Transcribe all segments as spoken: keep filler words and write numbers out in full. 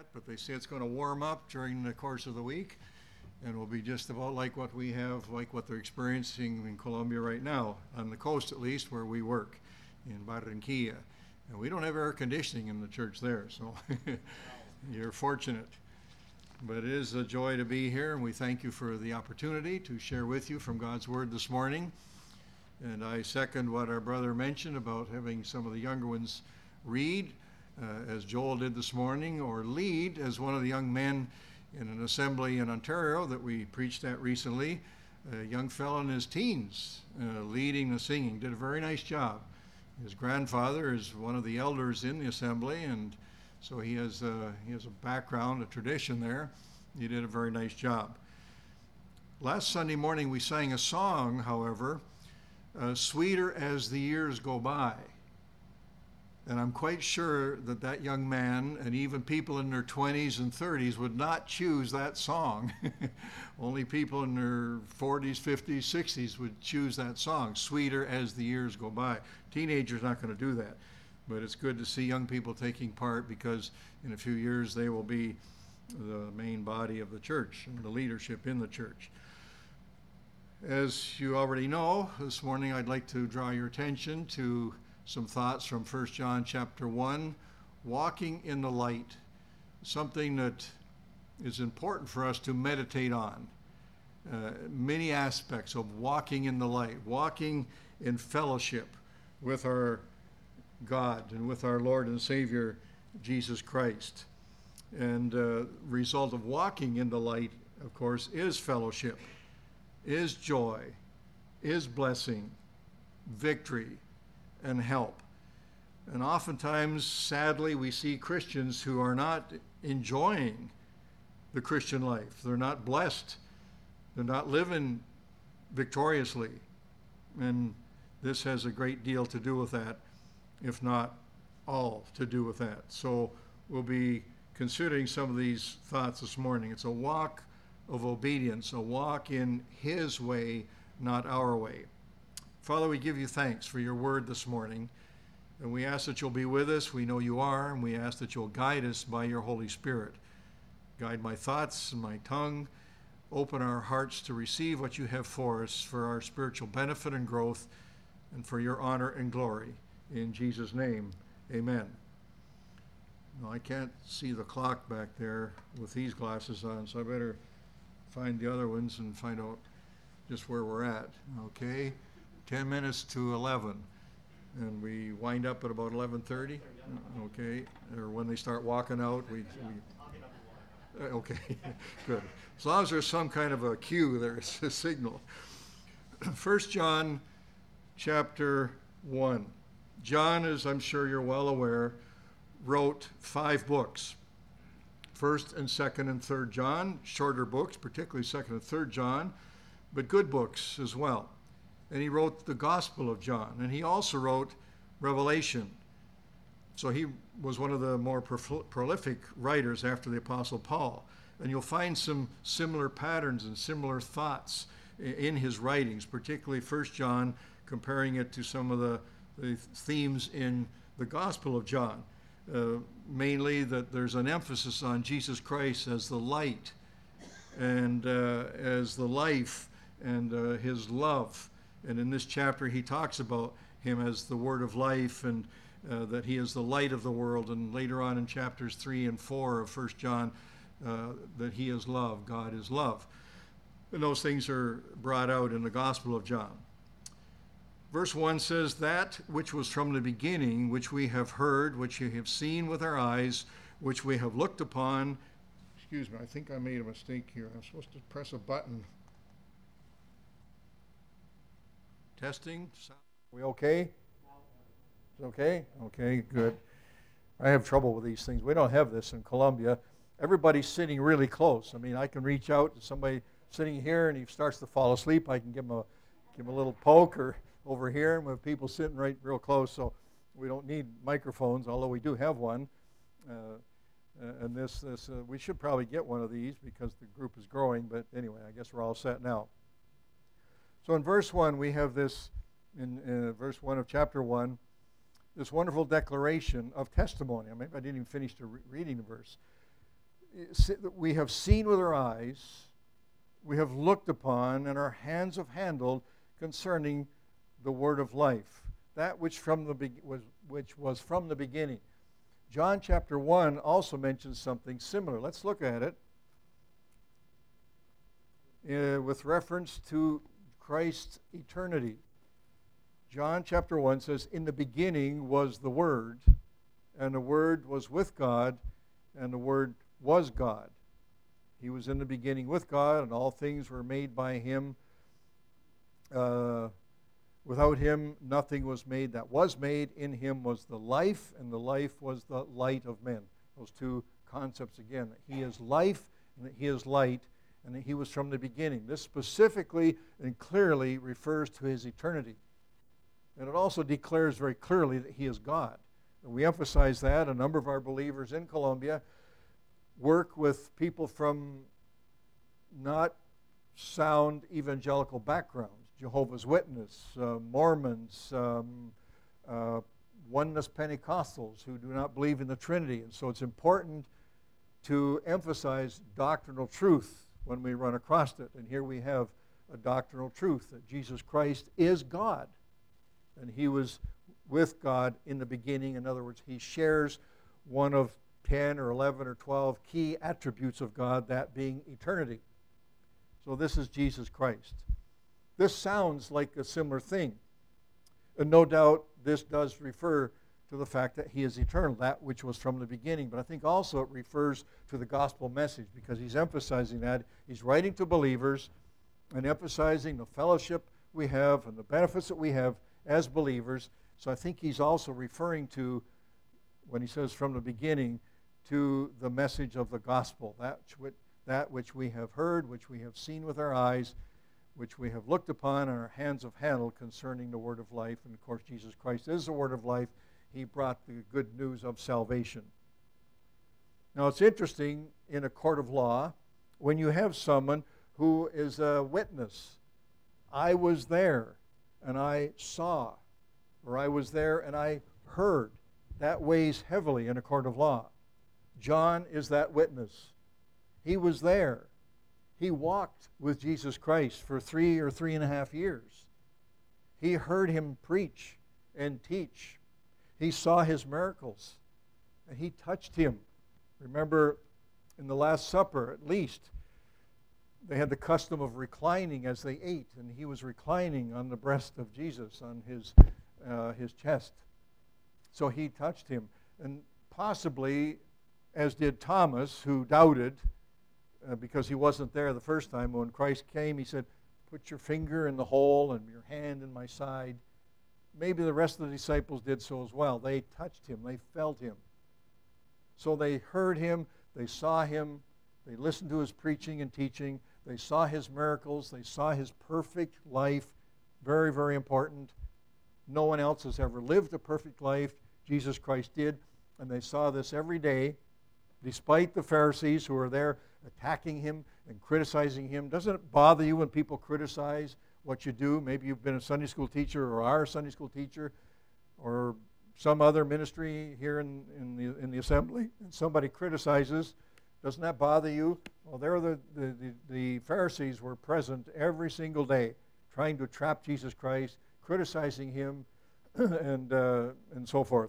yet, but they say it's going to warm up during the course of the week and will be just about like what we have, like what they're experiencing in Colombia right now, on the coast at least, where we work, in Barranquilla. And we don't have air conditioning in the church there, so you're fortunate. But it is a joy to be here, and we thank you for the opportunity to share with you from God's Word this morning. And I second what our brother mentioned about having some of the younger ones read, uh, as Joel did this morning, or lead, as one of the young men in an assembly in Ontario that we preached at recently, a young fellow in his teens, uh, leading the singing, did a very nice job. His grandfather is one of the elders in the assembly, and so he has, uh, he has a background, a tradition there. He did a very nice job. Last Sunday morning we sang a song, however, uh, Sweeter as the Years Go By. And I'm quite sure that that young man, and even people in their twenties and thirties, would not choose that song. Only people in their forties, fifties, sixties would choose that song, Sweeter as the Years Go By. Teenagers not going to do that. But it's good to see young people taking part, because in a few years they will be the main body of the church and the leadership in the church. As you already know, this morning I'd like to draw your attention to some thoughts from First John chapter one, walking in the light, something that is important for us to meditate on. Uh, many aspects of walking in the light, walking in fellowship with our God and with our Lord and Savior, Jesus Christ. And uh, result of walking in the light, of course, is fellowship, is joy, is blessing, victory, and help. And oftentimes, sadly, we see Christians who are not enjoying the Christian life. They're not blessed. They're not living victoriously. And this has a great deal to do with that, if not all to do with that. So we'll be considering some of these thoughts this morning. It's a walk of obedience, a walk in His way, not our way. Father, we give you thanks for your word this morning, and we ask that you'll be with us. We know you are, and we ask that you'll guide us by your Holy Spirit. Guide my thoughts and my tongue. Open our hearts to receive what you have for us, for our spiritual benefit and growth, and for your honor and glory. In Jesus' name, amen. Now, I can't see the clock back there with these glasses on, so I better find the other ones and find out just where we're at. Okay, ten minutes to eleven, and we wind up at about eleven thirty. Okay, or when they start walking out, we, we uh, okay, good. As long as there's some kind of a cue, there's a signal. First John chapter one. John, as I'm sure you're well aware, wrote five books. First and second and third John, shorter books, particularly second and third John, but good books as well. And he wrote the Gospel of John, and he also wrote Revelation. So he was one of the more prof- prolific writers after the Apostle Paul. And you'll find some similar patterns and similar thoughts in his writings, particularly First John, comparing it to some of the, the themes in the Gospel of John. Uh, mainly that there's an emphasis on Jesus Christ as the light and uh, as the life and uh, his love. And in this chapter he talks about him as the word of life, and uh, that he is the light of the world. And later on in chapters three and four of First John, uh, that he is love, God is love. And those things are brought out in the Gospel of John. Verse one says, that which was from the beginning, which we have heard, which we have seen with our eyes, which we have looked upon. Excuse me, I think I made a mistake here. I'm supposed to press a button. Testing. We okay? It's okay? Okay, good. I have trouble with these things. We don't have this in Colombia. Everybody's sitting really close. I mean, I can reach out to somebody sitting here, and he starts to fall asleep. I can give him a, give him a little poke, or over here, and we have people sitting right real close, so we don't need microphones, although we do have one. Uh, and this, this uh, we should probably get one of these because the group is growing, but anyway, I guess we're all set now. So in verse one, we have this, in uh, verse one of chapter one, this wonderful declaration of testimony. I mean, I didn't even finish the re- reading the verse. we have seen with our eyes, we have looked upon, and our hands have handled concerning the word of life, that which from the be- was which was from the beginning. John chapter one also mentions something similar. Let's look at it uh, with reference to Christ's eternity. John chapter one says, "In the beginning was the Word, and the Word was with God, and the Word was God. He was in the beginning with God, and all things were made by Him. Uh, without Him, nothing was made that was made. In Him was the life, and the life was the light of men." Those two concepts again, that He is life, and that He is light, and that He was from the beginning. This specifically and clearly refers to His eternity. And it also declares very clearly that He is God. And we emphasize that. A number of our believers in Colombia work with people from not sound evangelical backgrounds, Jehovah's Witness, uh, Mormons, um, uh, Oneness Pentecostals who do not believe in the Trinity. And so it's important to emphasize doctrinal truth when we run across it. And here we have a doctrinal truth that Jesus Christ is God. And He was with God in the beginning. In other words, He shares one of ten or eleven or twelve key attributes of God, that being eternity. So this is Jesus Christ. This sounds like a similar thing. And no doubt this does refer to the fact that He is eternal, that which was from the beginning. But I think also it refers to the gospel message, because He's emphasizing that. He's writing to believers and emphasizing the fellowship we have and the benefits that we have as believers. So I think He's also referring to, when He says from the beginning, to the message of the gospel, that which, that which we have heard, which we have seen with our eyes, which we have looked upon and our hands have handled concerning the word of life. And of course, Jesus Christ is the word of life. He brought the good news of salvation. Now, it's interesting in a court of law when you have someone who is a witness. I was there and I saw, or I was there and I heard. That weighs heavily in a court of law. John is that witness. He was there. He walked with Jesus Christ for three or three and a half years. He heard Him preach and teach. He saw His miracles, and He touched Him. Remember, in the Last Supper, at least, they had the custom of reclining as they ate, and He was reclining on the breast of Jesus, on His, uh, his chest. So He touched Him, and possibly, as did Thomas, who doubted, uh, because he wasn't there the first time. When Christ came, He said, "Put your finger in the hole and your hand in my side." Maybe the rest of the disciples did so as well. They touched Him. They felt Him. So they heard Him. They saw Him. They listened to His preaching and teaching. They saw His miracles. They saw His perfect life. Very, very important. No one else has ever lived a perfect life. Jesus Christ did. And they saw this every day, despite the Pharisees who were there attacking Him and criticizing Him. Doesn't it bother you when people criticize what you do? Maybe you've been a Sunday school teacher or are a Sunday school teacher or some other ministry here in, in, the, in the assembly, and somebody criticizes. Doesn't that bother you? Well, there the, the, the, the Pharisees were present every single day, trying to trap Jesus Christ, criticizing Him, and, uh, and so forth.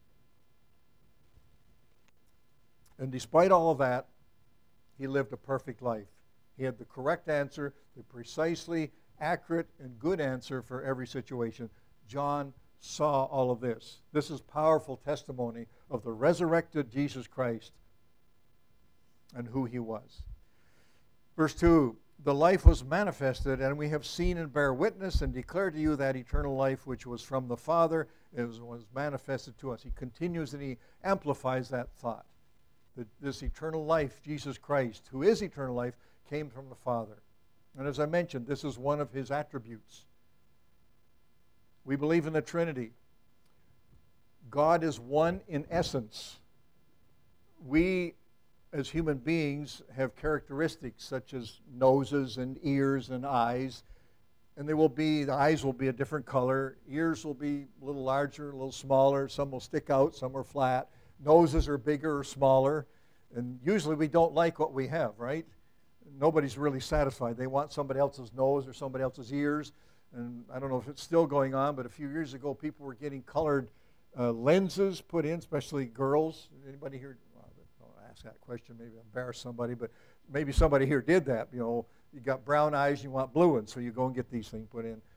And despite all of that, He lived a perfect life. He had the correct answer, the precisely accurate and good answer for every situation. John saw all of this. This is powerful testimony of the resurrected Jesus Christ and who He was. Verse two, "The life was manifested, and we have seen and bear witness and declare to you that eternal life which was from the Father, it was, was manifested to us." He continues and he amplifies that thought. That this eternal life, Jesus Christ, who is eternal life, came from the Father. And as I mentioned, this is one of His attributes. We believe in the Trinity. God is one in essence. We, as human beings, have characteristics such as noses and ears and eyes. And they will be, the eyes will be a different color. Ears will be a little larger, a little smaller. Some will stick out, some are flat. Noses are bigger or smaller. And usually we don't like what we have, right? Nobody's really satisfied. They want somebody else's nose or somebody else's ears. And I don't know if it's still going on, but a few years ago people were getting colored uh, lenses put in, especially girls. Anybody here? Well, don't ask that question. Maybe embarrass somebody, but maybe somebody here did that. You know, you got brown eyes and you want blue ones, so you go and get these things put in.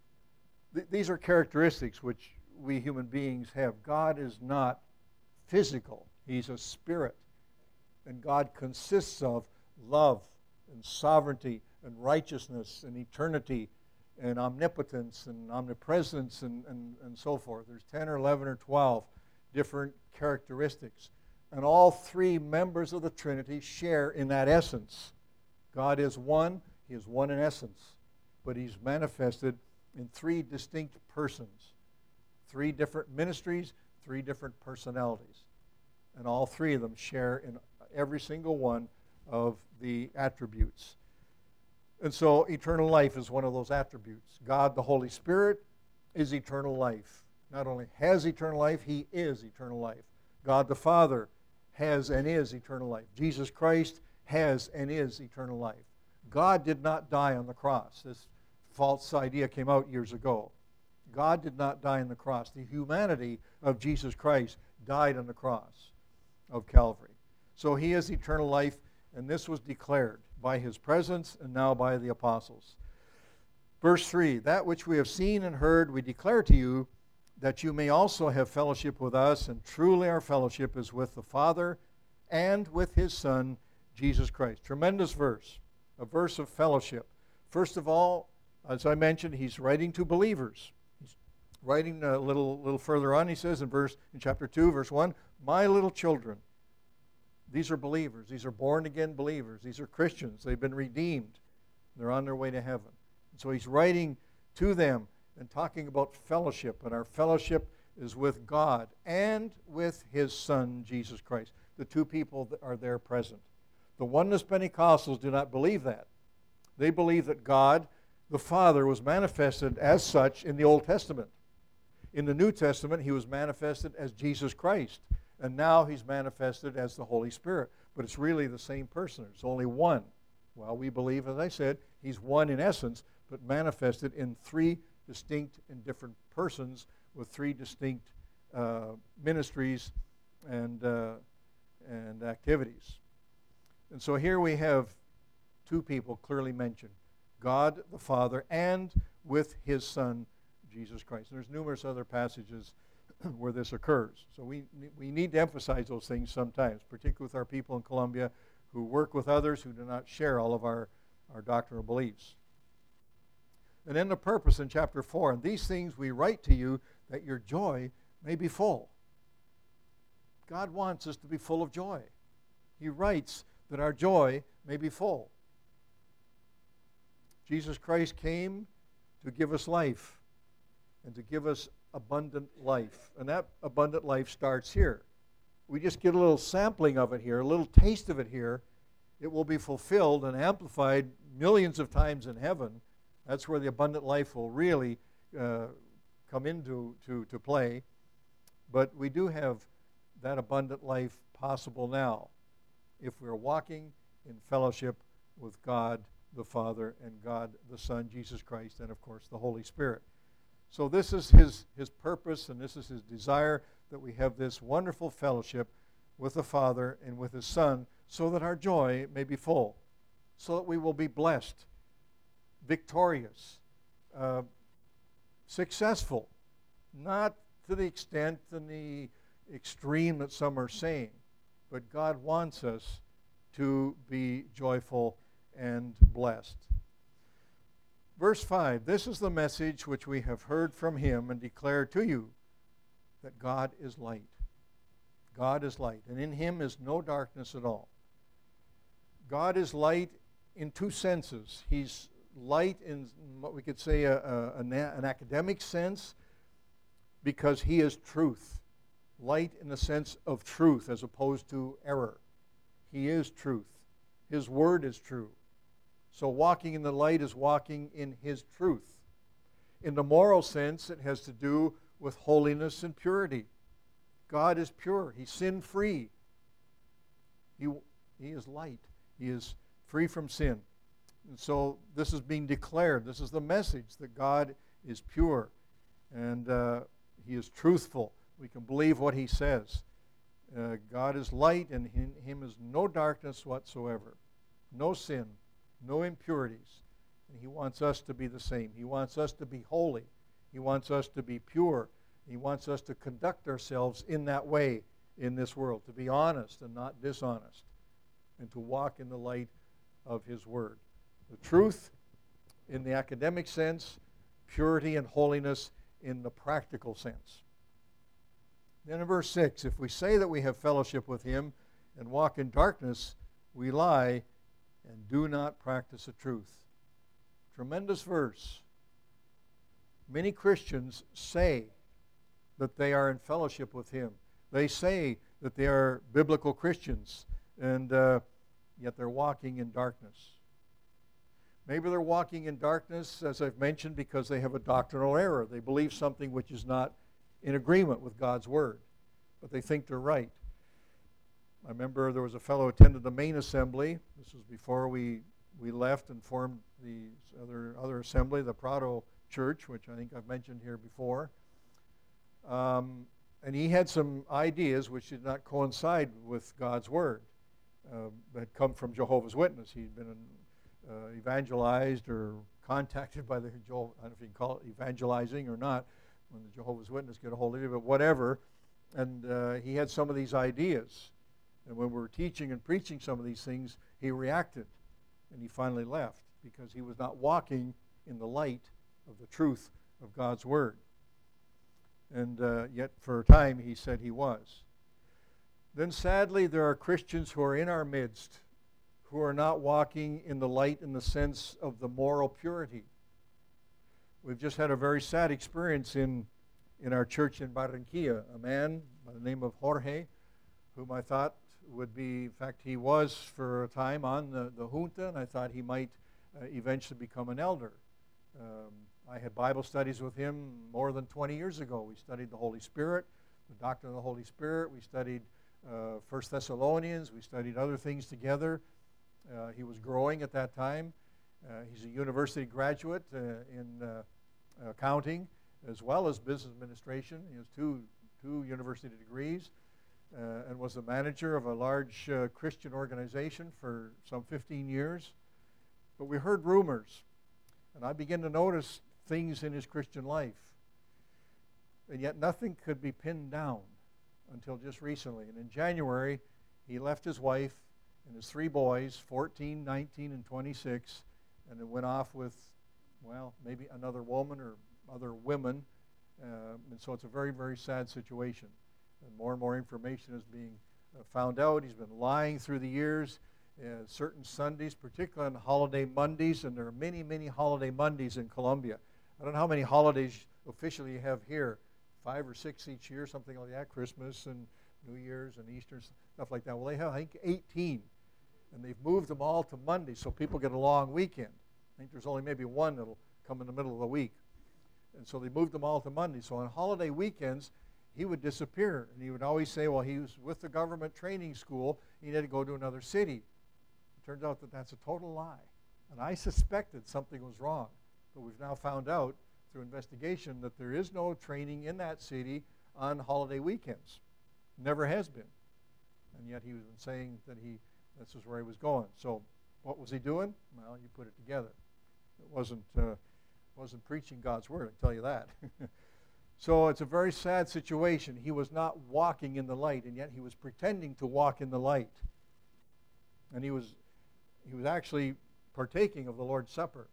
Th- these are characteristics which we human beings have. God is not physical. He's a spirit. And God consists of love and sovereignty and righteousness and eternity and omnipotence and omnipresence and, and, and so forth. There's ten or eleven or twelve different characteristics. And all three members of the Trinity share in that essence. God is one. He is one in essence. But he's manifested in three distinct persons. Three different ministries, three different personalities. And all three of them share in every single one of the attributes. And so eternal life is one of those attributes. God, the Holy Spirit, is eternal life. Not only has eternal life, he is eternal life. God the Father has and is eternal life. Jesus Christ has and is eternal life. God did not die on the cross. This false idea came out years ago. God did not die on the cross. The humanity of Jesus Christ died on the cross of Calvary. So he is eternal life, and this was declared by his presence and now by the apostles. Verse three, that which we have seen and heard we declare to you, that you may also have fellowship with us, and truly our fellowship is with the Father and with his Son, Jesus Christ. Tremendous verse, a verse of fellowship. First of all, as I mentioned, he's writing to believers. He's writing a little, little further on, he says in verse in chapter two, verse one, my little children. These are believers. These are born-again believers. These are Christians. They've been redeemed. They're on their way to heaven. And so he's writing to them and talking about fellowship. And our fellowship is with God and with his Son, Jesus Christ. The two people that are there present. The Oneness Pentecostals do not believe that. They believe that God, the Father, was manifested as such in the Old Testament. In the New Testament, he was manifested as Jesus Christ. And now he's manifested as the Holy Spirit. But it's really the same person. There's only one. Well, we believe, as I said, he's one in essence, but manifested in three distinct and different persons with three distinct uh, ministries and, uh, and activities. And so here we have two people clearly mentioned, God the Father and with his Son, Jesus Christ. And there's numerous other passages where this occurs. So we, we need to emphasize those things sometimes, particularly with our people in Colombia who work with others who do not share all of our, our doctrinal beliefs. And then the purpose in chapter four, and these things we write to you that your joy may be full. God wants us to be full of joy. He writes that our joy may be full. Jesus Christ came to give us life and to give us abundant life. And that abundant life starts here. We just get a little sampling of it here, a little taste of it here. It will be fulfilled and amplified millions of times in heaven. That's where the abundant life will really uh, come into to, to play. But we do have that abundant life possible now if we're walking in fellowship with God the Father and God the Son, Jesus Christ, and of course the Holy Spirit. So this is his, his purpose and this is his desire, that we have this wonderful fellowship with the Father and with his Son so that our joy may be full, so that we will be blessed, victorious, uh, successful, not to the extent and the extreme that some are saying, but God wants us to be joyful and blessed. Verse five, this is the message which we have heard from him and declare to you, that God is light. God is light, and in him is no darkness at all. God is light in two senses. He's light in what we could say a, a, an, an academic sense, because he is truth. Light in the sense of truth as opposed to error. He is truth. His word is true. So walking in the light is walking in his truth. In the moral sense, it has to do with holiness and purity. God is pure. He's sin-free. He, he is light. He is free from sin. And so this is being declared. This is the message that God is pure and uh, He is truthful. We can believe what He says. Uh, God is light, and in Him is no darkness whatsoever, no sin, no impurities. And He wants us to be the same. He wants us to be holy. He wants us to be pure. He wants us to conduct ourselves in that way in this world, to be honest and not dishonest, and to walk in the light of His Word. The truth in the academic sense, purity and holiness in the practical sense. Then in verse six, if we say that we have fellowship with Him and walk in darkness, we lie and do not practice the truth. Tremendous verse. Many Christians say that they are in fellowship with Him. They say that they are biblical Christians, and uh, yet they're walking in darkness. Maybe they're walking in darkness, as I've mentioned, because they have a doctrinal error. They believe something which is not in agreement with God's Word, but they think they're right. I remember there was a fellow who attended the main assembly. This was before we, we left and formed the other, other assembly, the Prado Church, which I think I've mentioned here before. Um, and he had some ideas which did not coincide with God's Word, uh, that had come from Jehovah's Witness. He'd been uh, evangelized or contacted by the, I don't know if you can call it evangelizing or not, when the Jehovah's Witness get a hold of you, but whatever. And uh, he had some of these ideas. And when we were teaching and preaching some of these things, he reacted. And he finally left because he was not walking in the light of the truth of God's Word. And uh, yet for a time he said he was. Then sadly there are Christians who are in our midst who are not walking in the light in the sense of the moral purity. We've just had a very sad experience in, in our church in Barranquilla. A man by the name of Jorge, whom I thought would be, in fact, he was for a time on the, the junta, and I thought he might uh, eventually become an elder. Um, I had Bible studies with him more than twenty years ago. We studied the Holy Spirit, the doctrine of the Holy Spirit. We studied uh, First Thessalonians. We studied other things together. Uh, he was growing at that time. Uh, he's a university graduate uh, in uh, accounting as well as business administration. He has two, two university degrees uh, and was the manager of a large uh, Christian organization for some fifteen years. But we heard rumors, and I began to notice things in his Christian life. And yet nothing could be pinned down until just recently. And in January, he left his wife and his three boys, fourteen, nineteen, and twenty-six, and it went off with, well, maybe another woman or other women. Uh, and so it's a very, very sad situation. And more and more information is being uh, found out. He's been lying through the years. Uh, certain Sundays, particularly on holiday Mondays, and there are many, many holiday Mondays in Colombia. I don't know how many holidays officially you have here, five or six each year, something like that, Christmas and New Year's and Easter, stuff like that. Well, they have, I think, eighteen, and they've moved them all to Monday so people get a long weekend. I think there's only maybe one that'll come in the middle of the week. And so they moved them all to Monday. So on holiday weekends, he would disappear, and he would always say, well, he was with the government training school, he had to go to another city. It turns out that that's a total lie. And I suspected something was wrong, but we've now found out through investigation that there is no training in that city on holiday weekends. Never has been. And yet he was saying that he, this is where he was going. So what was he doing? Well, you put it together. It wasn't, uh, wasn't preaching God's Word, I can tell you that. So it's a very sad situation. He was not walking in the light, and yet he was pretending to walk in the light. And he was, he was actually partaking of the Lord's Supper.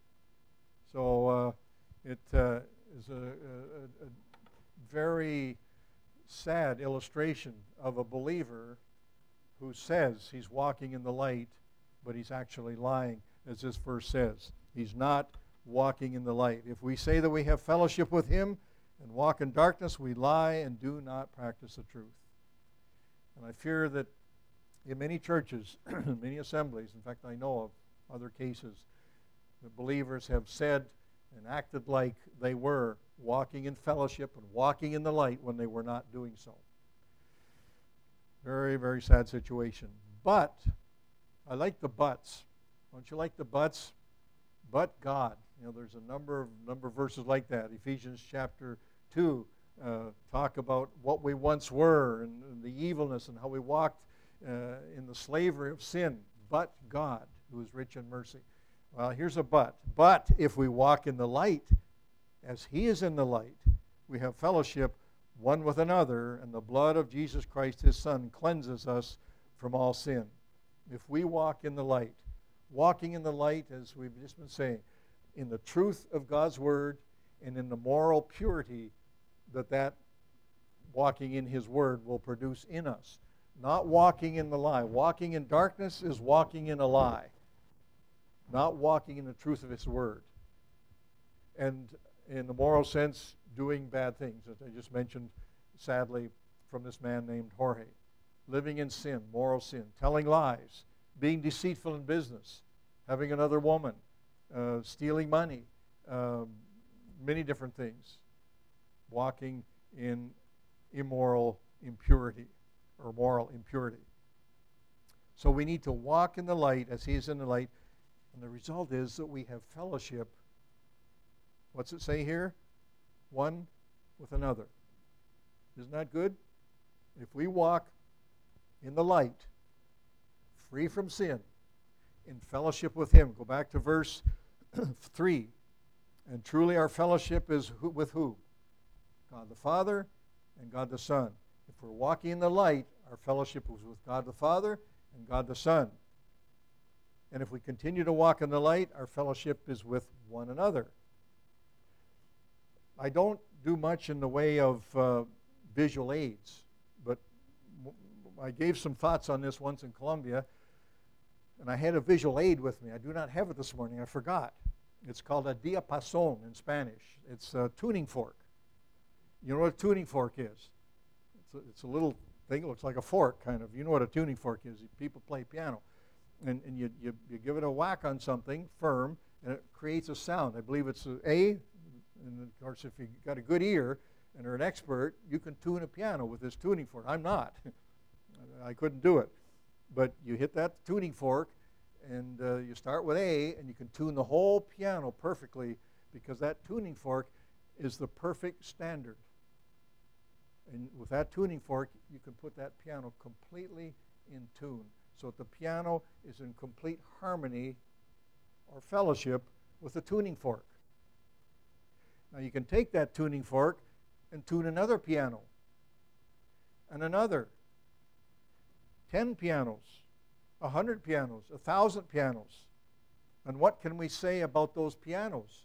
So uh, it uh, is a, a, a very sad illustration of a believer who says he's walking in the light, but he's actually lying, as this verse says. He's not walking in the light. If we say that we have fellowship with him and walk in darkness, we lie and do not practice the truth. And I fear that in many churches, many assemblies, in fact, I know of other cases, the believers have said and acted like they were walking in fellowship and walking in the light when they were not doing so. Very, very sad situation. But, I like the buts. Don't you like the buts? But God. You know, there's a number of number of verses like that. Ephesians chapter two uh, talk about what we once were and, and the evilness and how we walked uh, in the slavery of sin. But God, who is rich in mercy. Well, here's a but. But if we walk in the light, as He is in the light, we have fellowship one with another, and the blood of Jesus Christ, His Son, cleanses us from all sin. If we walk in the light, walking in the light, as we've just been saying, in the truth of God's Word and in the moral purity that that walking in His Word will produce in us. Not walking in the lie. Walking in darkness is walking in a lie. Not walking in the truth of His Word. And in the moral sense, doing bad things, as I just mentioned, sadly, from this man named Jorge. Living in sin, moral sin, telling lies, being deceitful in business, having another woman, uh, stealing money, uh, many different things. Walking in immoral impurity or moral impurity. So we need to walk in the light as He is in the light, and the result is that we have fellowship. What's it say here? One with another. Isn't that good? If we walk in the light, free from sin, in fellowship with Him. Go back to verse three. And truly our fellowship is who, with who? God the Father and God the Son. If we're walking in the light, our fellowship is with God the Father and God the Son. And if we continue to walk in the light, our fellowship is with one another. I don't do much in the way of uh, visual aids, but I gave some thoughts on this once in Colombia, and I had a visual aid with me. I do not have it this morning. I forgot. It's called a diapason in Spanish. It's a tuning fork. You know what a tuning fork is? It's a, it's a little thing. It looks like a fork, kind of. You know what a tuning fork is. People play piano. And, and you, you, you give it a whack on something firm, and it creates a sound. I believe it's a A. And of course, if you've got a good ear and are an expert, you can tune a piano with this tuning fork. I'm not. I couldn't do it. But you hit that tuning fork, and uh, you start with A, and you can tune the whole piano perfectly because that tuning fork is the perfect standard. And with that tuning fork, you can put that piano completely in tune so that the piano is in complete harmony or fellowship with the tuning fork. Now you can take that tuning fork and tune another piano and another. Ten pianos, a hundred pianos, a thousand pianos. And what can we say about those pianos?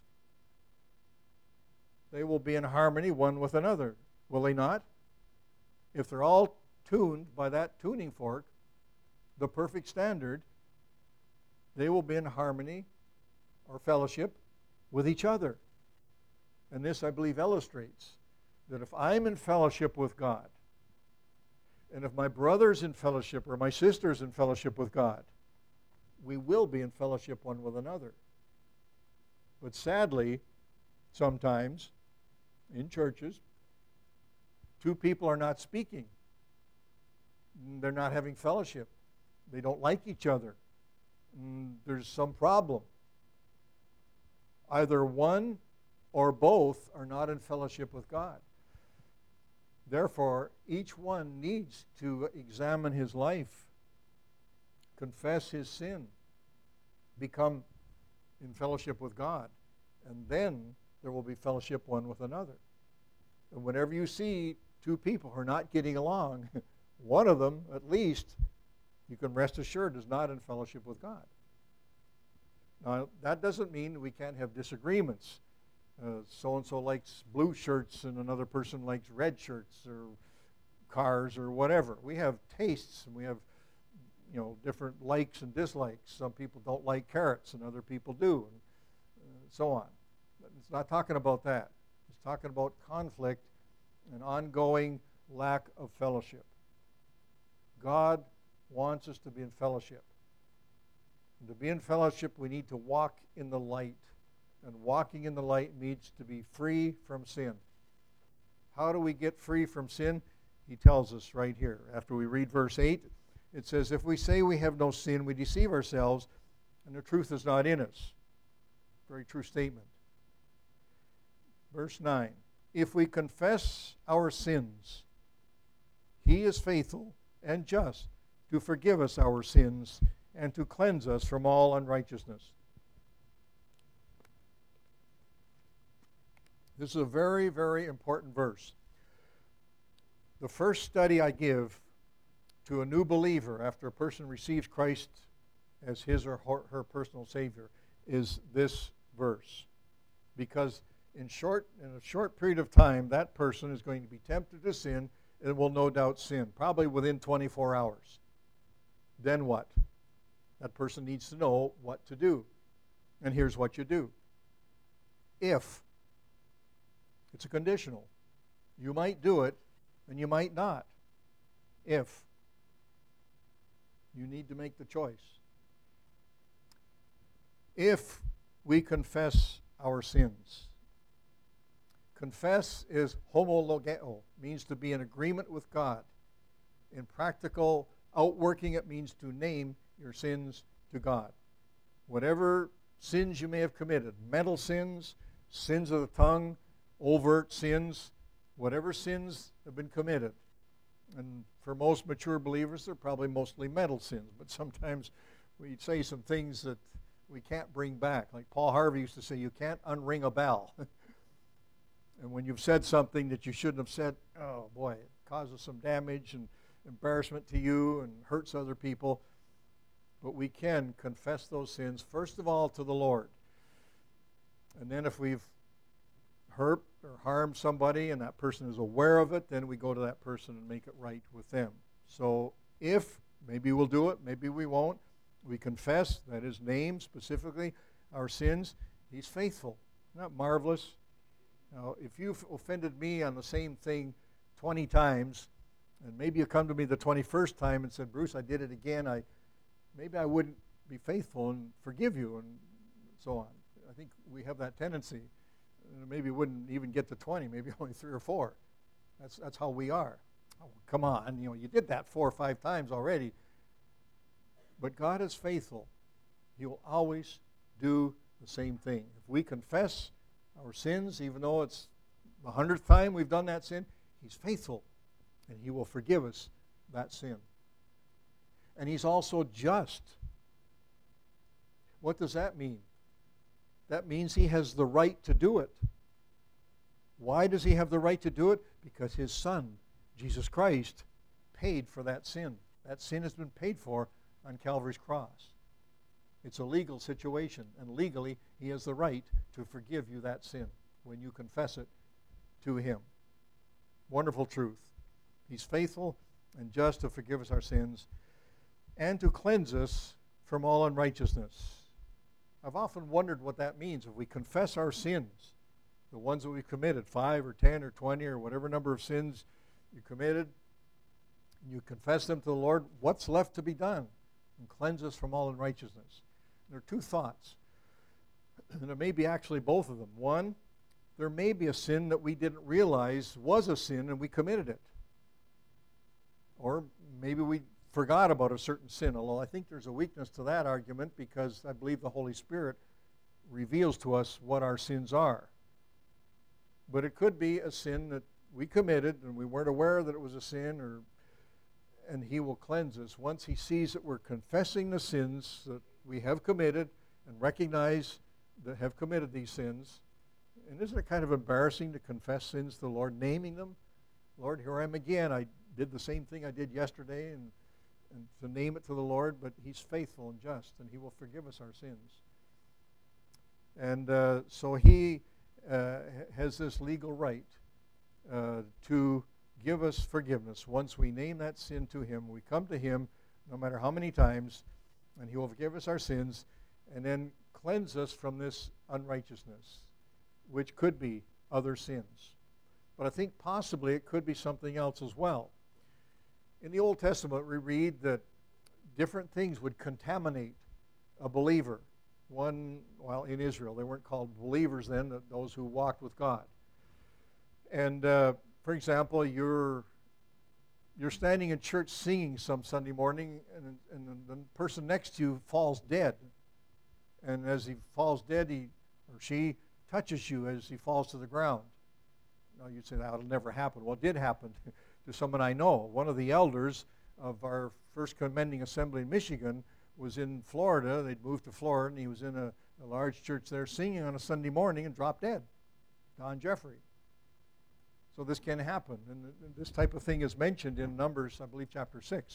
They will be in harmony one with another, will they not? If they're all tuned by that tuning fork, the perfect standard, they will be in harmony or fellowship with each other. And this, I believe, illustrates that if I'm in fellowship with God, and if my brother's in fellowship or my sister's in fellowship with God, we will be in fellowship one with another. But sadly, sometimes in churches, two people are not speaking. They're not having fellowship. They don't like each other. There's some problem. Either one or both are not in fellowship with God. Therefore, each one needs to examine his life, confess his sin, become in fellowship with God, and then there will be fellowship one with another. And whenever you see two people who are not getting along, one of them, at least, you can rest assured is not in fellowship with God. Now, that doesn't mean we can't have disagreements. Uh, so-and-so likes blue shirts and another person likes red shirts or cars or whatever. We have tastes and we have, you know, different likes and dislikes. Some people don't like carrots and other people do, and uh, so on. But it's not talking about that. It's talking about conflict and ongoing lack of fellowship. God wants us to be in fellowship. And to be in fellowship, we need to walk in the light. And walking in the light means to be free from sin. How do we get free from sin? He tells us right here. After we read verse eight, It says, if we say we have no sin, we deceive ourselves, and the truth is not in us. Very true statement. Verse nine, if we confess our sins, he is faithful and just to forgive us our sins and to cleanse us from all unrighteousness. This is a very, very important verse. The first study I give to a new believer after a person receives Christ as his or her, her personal Savior is this verse. Because in short, in a short period of time, that person is going to be tempted to sin and will no doubt sin, probably within twenty-four hours. Then what? That person needs to know what to do. And here's what you do. If, it's a conditional. You might do it, and you might not. If. You need to make the choice. If we confess our sins. Confess is homologeo, means to be in agreement with God. In practical outworking, it means to name your sins to God. Whatever sins you may have committed, mental sins, sins of the tongue, overt sins, whatever sins have been committed. And for most mature believers, they're probably mostly mental sins, but sometimes we say some things that we can't bring back. Like Paul Harvey used to say, you can't unring a bell. And when you've said something that you shouldn't have said, oh boy, it causes some damage and embarrassment to you and hurts other people. But we can confess those sins, first of all, to the Lord. And then if we've hurt or harmed somebody and that person is aware of it, then we go to that person and make it right with them. So if, maybe we'll do it, maybe we won't, we confess, that is, name specifically our sins, he's faithful. Isn't that marvelous? Now, if you've offended me on the same thing twenty times, and maybe you come to me the twenty-first time and said, Bruce, I did it again, I maybe I wouldn't be faithful and forgive you and so on. I think we have that tendency. Maybe wouldn't even get to twenty, maybe only three or four. That's that's how we are. Oh, come on, you know, you did that four or five times already. But God is faithful. He will always do the same thing. If we confess our sins, even though it's the hundredth time we've done that sin, he's faithful, and he will forgive us that sin. And he's also just. What does that mean? That means he has the right to do it. Why does he have the right to do it? Because his Son, Jesus Christ, paid for that sin. That sin has been paid for on Calvary's cross. It's a legal situation, and legally he has the right to forgive you that sin when you confess it to him. Wonderful truth. He's faithful and just to forgive us our sins and to cleanse us from all unrighteousness. I've often wondered what that means. If we confess our sins, the ones that we've committed, five or ten or twenty or whatever number of sins you committed, you confess them to the Lord, what's left to be done? And cleanse us from all unrighteousness. There are two thoughts. And there may be actually both of them. One, there may be a sin that we didn't realize was a sin and we committed it. Or maybe we forgot about a certain sin, although I think there's a weakness to that argument because I believe the Holy Spirit reveals to us what our sins are. But it could be a sin that we committed and we weren't aware that it was a sin, or and he will cleanse us once he sees that we're confessing the sins that we have committed and recognize that have committed these sins. And isn't it kind of embarrassing to confess sins to the Lord, naming them? Lord, here I am again. I did the same thing I did yesterday, and, and to name it to the Lord, but he's faithful and just, and he will forgive us our sins. And uh, so he uh, has this legal right uh, to give us forgiveness. Once we name that sin to him, we come to him no matter how many times, and he will forgive us our sins and then cleanse us from this unrighteousness, which could be other sins. But I think possibly it could be something else as well. In the Old Testament, we read that different things would contaminate a believer. One, well, in Israel, they weren't called believers then, those who walked with God. And uh, for example, your you're standing in church singing some Sunday morning, and, and the person next to you falls dead. And as he falls dead, he or she touches you as he falls to the ground. Now you'd say that'll never happen. Well, it did happen to someone I know. One of the elders of our First Commending Assembly in Michigan was in Florida. They'd moved to Florida, and he was in a, a large church there singing on a Sunday morning and dropped dead. Don Jeffrey. So this can happen, and this type of thing is mentioned in Numbers, I believe, chapter six.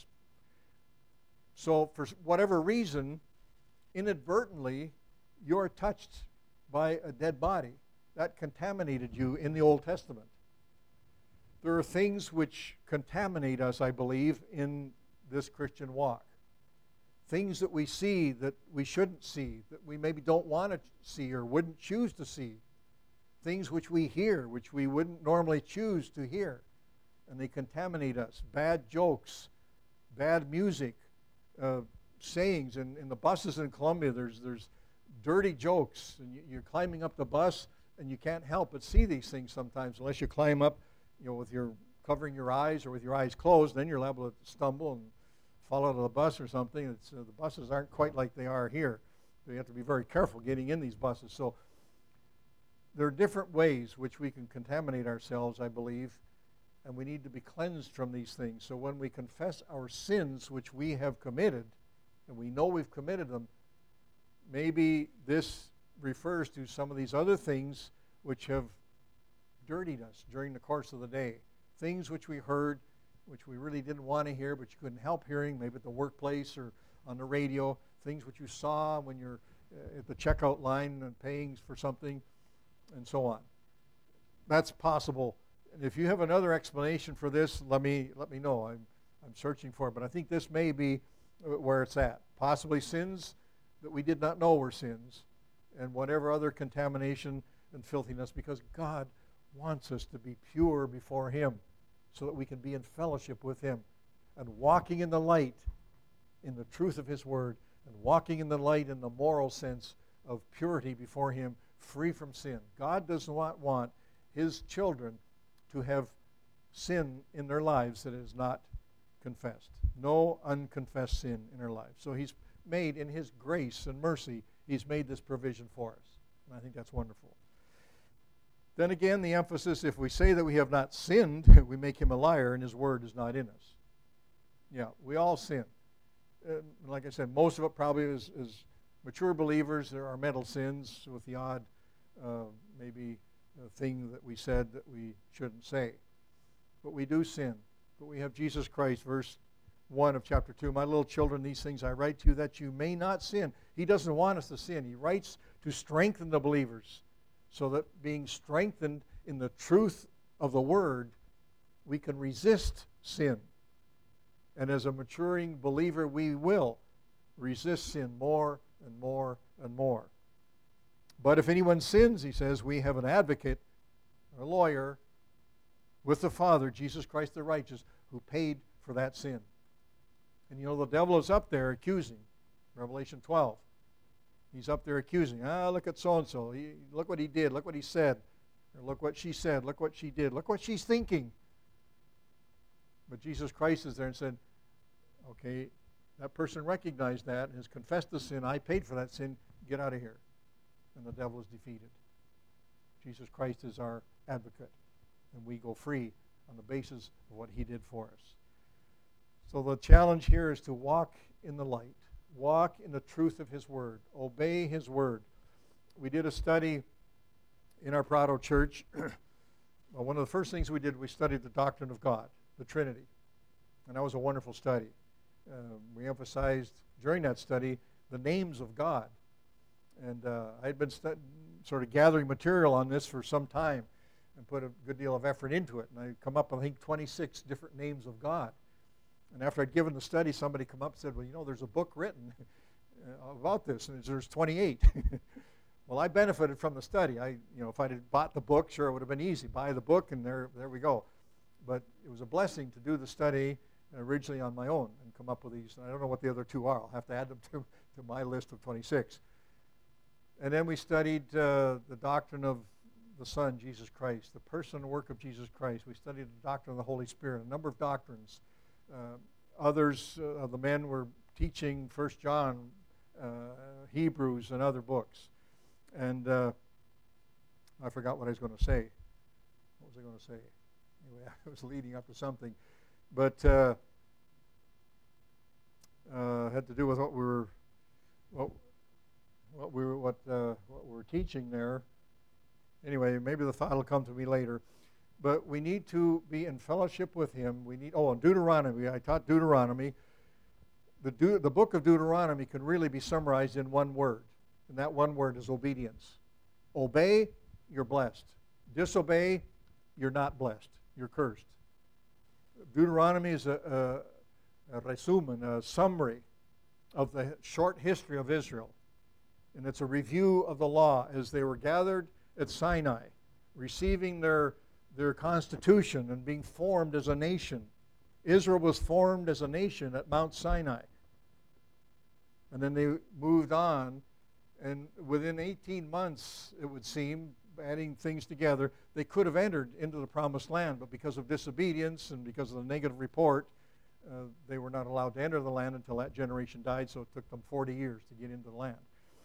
So for whatever reason, inadvertently, you're touched by a dead body. That contaminated you in the Old Testament. There are things which contaminate us, I believe, in this Christian walk. Things that we see that we shouldn't see, that we maybe don't want to see or wouldn't choose to see. Things which we hear, which we wouldn't normally choose to hear. And they contaminate us. Bad jokes, bad music, uh, sayings. In, in the buses in Columbia, there's, there's dirty jokes. And you, you're climbing up the bus, and you can't help but see these things sometimes, unless you climb up, you know, with your covering your eyes or with your eyes closed. Then you're liable to stumble and fall out of the bus or something. It's, uh, the buses aren't quite like they are here. So you have to be very careful getting in these buses. So there are different ways which we can contaminate ourselves, I believe, and we need to be cleansed from these things. So when we confess our sins which we have committed, and we know we've committed them, maybe this refers to some of these other things which have dirtied us during the course of the day. Things which we heard, which we really didn't want to hear, but you couldn't help hearing, maybe at the workplace or on the radio. Things which you saw when you're uh, at the checkout line and paying for something, and so on. That's possible. And if you have another explanation for this, let me let me know. I'm I'm searching for it, but I think this may be where it's at. Possibly sins that we did not know were sins, and whatever other contamination and filthiness, because God wants us to be pure before Him so that we can be in fellowship with Him and walking in the light in the truth of His Word and walking in the light in the moral sense of purity before Him, free from sin. God does not want His children to have sin in their lives that is not confessed. No unconfessed sin in their lives. So He's made, in His grace and mercy, He's made this provision for us. And I think that's wonderful. Then again, the emphasis, if we say that we have not sinned, we make Him a liar and His word is not in us. Yeah, we all sin. Uh, like I said, most of it probably is, is mature believers. There are mental sins with the odd uh, maybe a thing that we said that we shouldn't say. But we do sin. But we have Jesus Christ, verse one of chapter two. My little children, these things I write to you that you may not sin. He doesn't want us to sin. He writes to strengthen the believers, so that being strengthened in the truth of the Word, we can resist sin. And as a maturing believer, we will resist sin more and more and more. But if anyone sins, he says, we have an advocate, a lawyer, with the Father, Jesus Christ the righteous, who paid for that sin. And you know, the devil is up there accusing. Revelation twelve. He's up there accusing. Ah, look at so-and-so. He, look what he did. Look what he said. Or look what she said. Look what she did. Look what she's thinking. But Jesus Christ is there and said, okay, that person recognized that and has confessed the sin. I paid for that sin. Get out of here. And the devil is defeated. Jesus Christ is our advocate. And we go free on the basis of what He did for us. So the challenge here is to walk in the light. Walk in the truth of His Word. Obey His Word. We did a study in our Prado church. Well, one of the first things we did, we studied the doctrine of God, the Trinity. And that was a wonderful study. Uh, we emphasized during that study the names of God. And uh, I had been stu- sort of gathering material on this for some time and put a good deal of effort into it. And I come up, I think, twenty-six different names of God. And after I'd given the study, somebody come up and said, well, you know, there's a book written about this, and there's twenty-eight. Well, I benefited from the study. I, you know, if I had bought the book, sure, it would have been easy. Buy the book, and there, there we go. But it was a blessing to do the study originally on my own and come up with these. And I don't know what the other two are. I'll have to add them to, to my list of twenty-six. And then we studied uh, the doctrine of the Son, Jesus Christ, the person and work of Jesus Christ. We studied the doctrine of the Holy Spirit, a number of doctrines. Uh, others uh, of the men were teaching First John, uh, Hebrews, and other books. And uh, I forgot what I was going to say. What was I going to say? Anyway, I was leading up to something. But uh, uh, had to do with what we were, what, what we were, what, uh, what we were teaching there. Anyway, maybe the thought will come to me later. But we need to be in fellowship with Him. We need. Oh, and Deuteronomy. I taught Deuteronomy. The De- the book of Deuteronomy can really be summarized in one word, and that one word is obedience. Obey, you're blessed. Disobey, you're not blessed. You're cursed. Deuteronomy is a, a, a resumen, a summary of the short history of Israel. And it's a review of the law as they were gathered at Sinai, receiving their, their constitution and being formed as a nation. Israel was formed as a nation at Mount Sinai. And then they moved on, and within eighteen months, it would seem, adding things together, they could have entered into the promised land, but because of disobedience and because of the negative report, uh, they were not allowed to enter the land until that generation died, so it took them forty years to get into the land.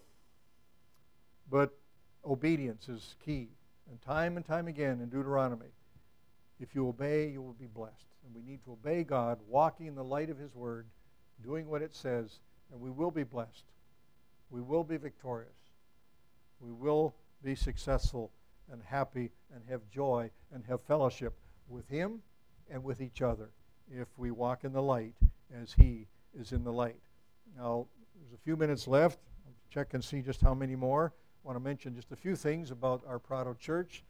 But obedience is key. And time and time again in Deuteronomy, if you obey, you will be blessed. And we need to obey God, walking in the light of His Word, doing what it says, and we will be blessed. We will be victorious. We will be successful and happy and have joy and have fellowship with Him and with each other if we walk in the light as He is in the light. Now, there's a few minutes left. I'll check and see just how many more. I want to mention just a few things about our Prado Church.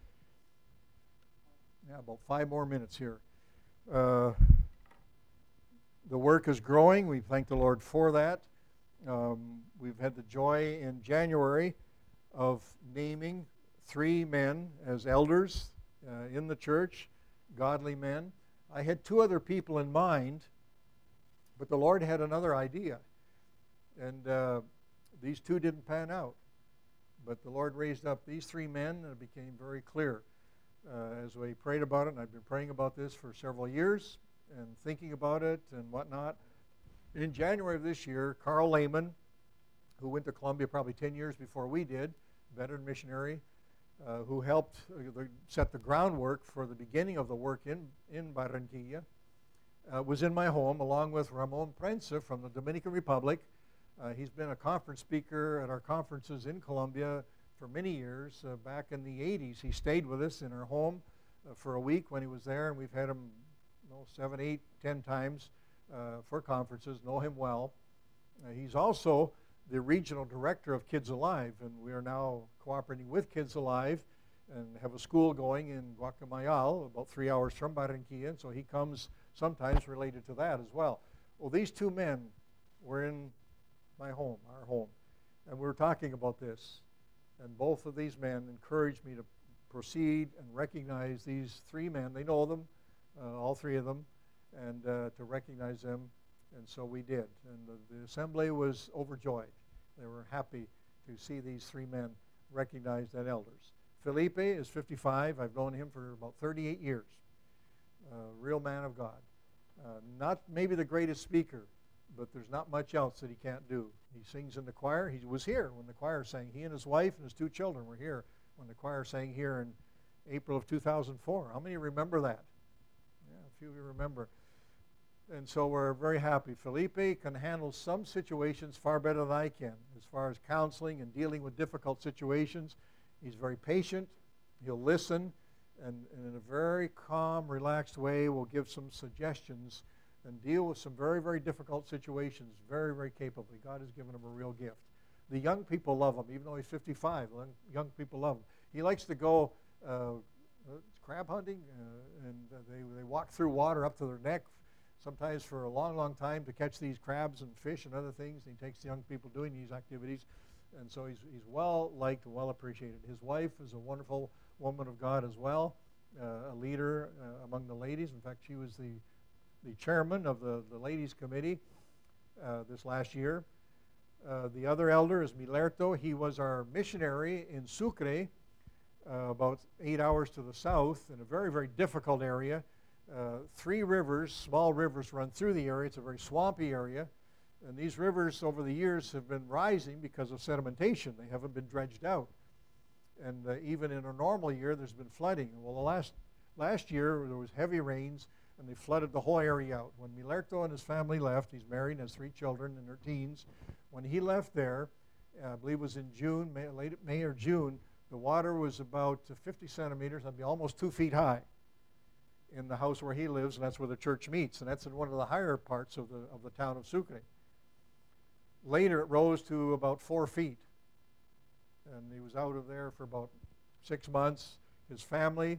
Yeah, about five more minutes here. Uh, the work is growing. We thank the Lord for that. Um, we've had the joy in January of naming three men as elders uh, in the church, godly men. I had two other people in mind, but the Lord had another idea. And uh, these two didn't pan out. But the Lord raised up these three men, and it became very clear uh, as we prayed about it. And I've been praying about this for several years and thinking about it and whatnot. In January of this year, Carl Lehman, who went to Columbia probably ten years before we did, veteran missionary, uh, who helped uh, the, set the groundwork for the beginning of the work in, in Barranquilla, uh, was in my home along with Ramon Prensa from the Dominican Republic. Uh, he's been a conference speaker at our conferences in Colombia for many years. Uh, back in the eighties, he stayed with us in our home uh, for a week when he was there, and we've had him you know, seven, eight, ten times uh, for conferences, know him well. Uh, he's also the regional director of Kids Alive, and we are now cooperating with Kids Alive and have a school going in Guacamayal, about three hours from Barranquilla, and so he comes sometimes related to that as well. Well, these two men were in my home, our home, and we were talking about this, and both of these men encouraged me to proceed and recognize these three men. They know them, uh, all three of them, and uh, to recognize them, and so we did. And the, the assembly was overjoyed. They were happy to see these three men recognized as elders. Felipe is fifty-five. I've known him for about thirty-eight years. Uh, real man of God. Uh, not maybe the greatest speaker, but there's not much else that he can't do. He sings in the choir. He was here when the choir sang. He and his wife and his two children were here when the choir sang here in April of two thousand four. How many remember that? Yeah, a few of you remember. And so we're very happy. Felipe can handle some situations far better than I can as far as counseling and dealing with difficult situations. He's very patient. He'll listen, and, and in a very calm, relaxed way will give some suggestions and deal with some very, very difficult situations very, very capably. God has given him a real gift. The young people love him, even though he's fifty-five. Young people love him. He likes to go uh, crab hunting, uh, and uh, they, they walk through water up to their neck, sometimes for a long, long time, to catch these crabs and fish and other things. And he takes the young people doing these activities. And so he's, he's well liked and well appreciated. His wife is a wonderful woman of God as well, uh, a leader uh, among the ladies. In fact, she was the the chairman of the, the ladies committee uh, this last year. Uh, the other elder is Milerto. He was our missionary in Sucre uh, about eight hours to the south in a very, very difficult area. Uh, three rivers, small rivers, run through the area. It's a very swampy area. And these rivers over the years have been rising because of sedimentation. They haven't been dredged out. And uh, even in a normal year, there's been flooding. Well, the last, last year, there was heavy rains, and they flooded the whole area out. When Milerto and his family left, he's married and has three children in their teens. When he left there, uh, I believe it was in June, May, late May or June, the water was about fifty centimeters, that'd be almost two feet high in the house where he lives, and that's where the church meets. And that's in one of the higher parts of the, of the town of Sucre. Later, it rose to about four feet. And he was out of there for about six months. His family,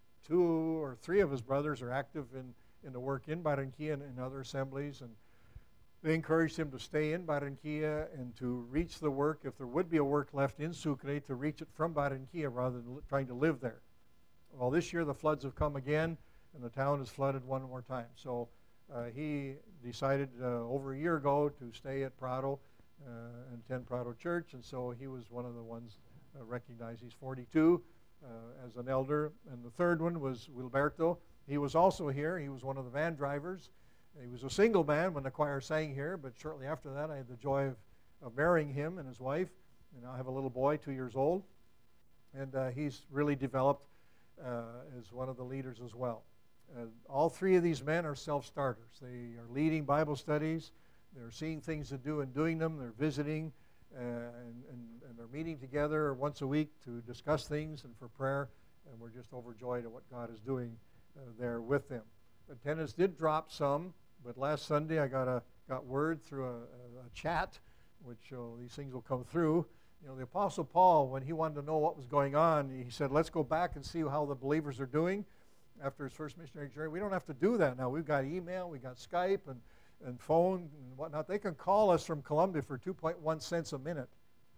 two or three of his brothers are active in, in the work in Barranquilla and in other assemblies. And they encouraged him to stay in Barranquilla and to reach the work, if there would be a work left in Sucre, to reach it from Barranquilla rather than li- trying to live there. Well, this year the floods have come again, and the town is flooded one more time. So uh, he decided uh, over a year ago to stay at Prado uh, and attend Prado Church, and so he was one of the ones uh, recognized. He's forty-two uh, as an elder. And the third one was Wilberto. He was also here. He was one of the van drivers. He was a single man when the choir sang here, but shortly after that I had the joy of, of marrying him and his wife. And now I have a little boy, two years old. And uh, he's really developed uh, as one of the leaders as well. Uh, all three of these men are self-starters. They are leading Bible studies. They're seeing things to do and doing them. They're visiting uh, and, and, and they're meeting together once a week to discuss things and for prayer. And we're just overjoyed at what God is doing uh, there with them. Attendance did drop some, but last Sunday I got a got word through a, a, a chat, which uh, these things will come through. You know, the Apostle Paul, when he wanted to know what was going on, he said, let's go back and see how the believers are doing after his first missionary journey. We don't have to do that now. We've got email, we've got Skype and, and phone and whatnot. They can call us from Colombia for two point one cents a minute.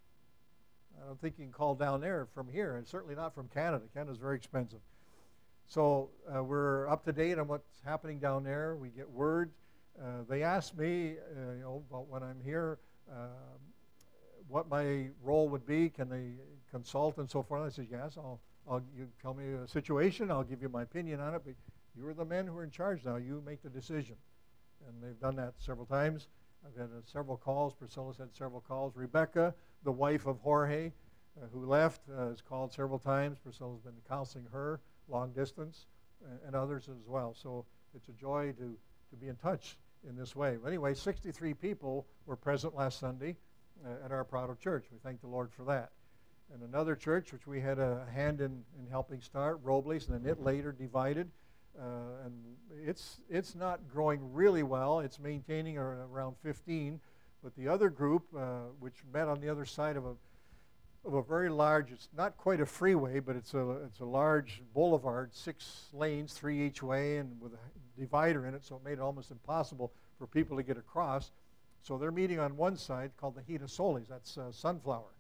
I don't think you can call down there from here, and certainly not from Canada. Canada's very expensive. So uh, we're up to date on what's happening down there. We get word. Uh, they asked me, uh, you know, about when I'm here, uh, what my role would be. Can they consult and so forth? I said, yes. I'll. I'll you tell me a situation. I'll give you my opinion on it. But you are the men who are in charge now. You make the decision. And they've done that several times. I've had uh, several calls. Priscilla's had several calls. Rebecca, the wife of Jorge, uh, who left, uh, has called several times. Priscilla's been counseling her long distance, and, and others as well. So it's a joy to, to be in touch in this way. But anyway, sixty-three people were present last Sunday uh, at our Prado Church. We thank the Lord for that. And another church, which we had a hand in, in helping start, Robles, and then it later divided. Uh, and it's, it's not growing really well. It's maintaining around fifteen. But the other group, uh, which met on the other side of a of a very large, it's not quite a freeway, but it's a it's a large boulevard, six lanes, three each way, and with a divider in it, so it made it almost impossible for people to get across. So they're meeting on one side called the Hita Solis, that's uh, Sunflower.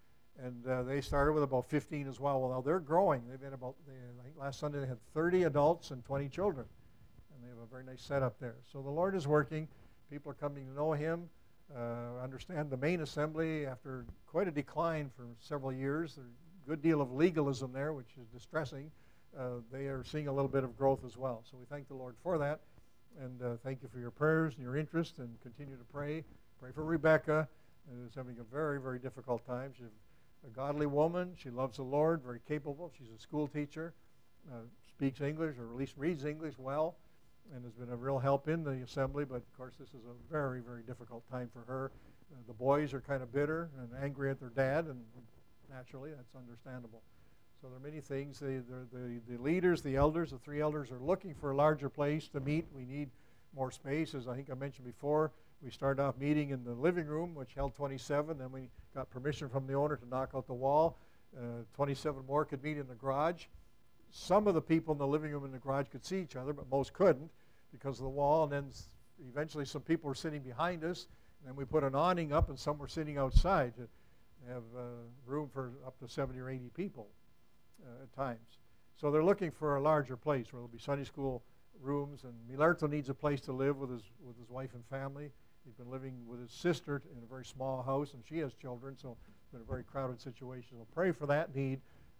And uh, they started with about fifteen as well. Well, now they're growing. They've been about, they, I think last Sunday they had thirty adults and twenty children. And they have a very nice setup there. So the Lord is working. People are coming to know Him. Uh, understand the main assembly, after quite a decline for several years, there's a good deal of legalism there, which is distressing. Uh, they are seeing a little bit of growth as well. So we thank the Lord for that, and uh, thank you for your prayers and your interest, and continue to pray. Pray for Rebecca, who's having a very, very difficult time. She's a godly woman. She loves the Lord, very capable. She's a school teacher, uh, speaks English, or at least reads English well, and has been a real help in the assembly, but of course this is a very, very difficult time for her. Uh, the boys are kind of bitter and angry at their dad, and naturally that's understandable. So there are many things. The, the, the, the leaders, the elders, the three elders are looking for a larger place to meet. We need more space. As I think I mentioned before, we started off meeting in the living room, which held twenty-seven. Then we got permission from the owner to knock out the wall. Uh, twenty-seven more could meet in the garage. Some of the people in the living room and the garage could see each other, but most couldn't because of the wall. And then eventually some people were sitting behind us. And then we put an awning up, and some were sitting outside to have uh, room for up to seventy or eighty people uh, at times. So they're looking for a larger place where there'll be Sunday school rooms. And Milerto needs a place to live with his, with his wife and family. He's been living with his sister in a very small house, and she has children, so it's been a very crowded situation. So pray for that need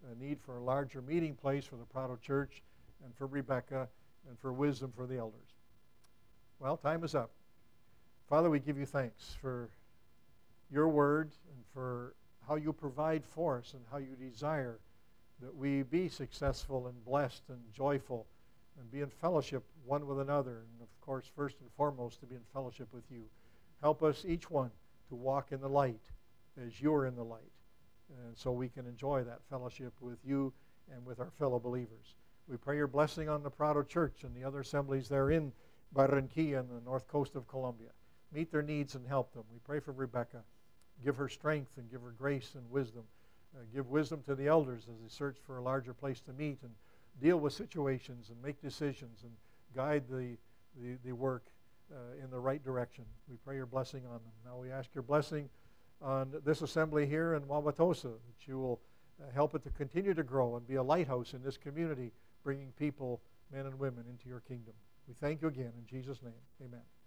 a need for a larger meeting place for the Prado Church and for Rebecca and for wisdom for the elders. Well, time is up. Father, we give you thanks for your word and for how you provide for us and how you desire that we be successful and blessed and joyful and be in fellowship one with another, and of course, first and foremost, to be in fellowship with you. Help us, each one, to walk in the light as you're in the light, and so we can enjoy that fellowship with you and with our fellow believers. We pray your blessing on the Prado Church and the other assemblies there in Barranquilla and the north coast of Colombia. Meet their needs and help them. We pray for Rebecca. Give her strength and give her grace and wisdom. Uh, give wisdom to the elders as they search for a larger place to meet and deal with situations and make decisions and guide the, the, the work uh, in the right direction. We pray your blessing on them. Now we ask your blessing on this assembly here in Wauwatosa, that you will uh, help it to continue to grow and be a lighthouse in this community, bringing people, men and women, into your kingdom. We thank you again in Jesus' name. Amen.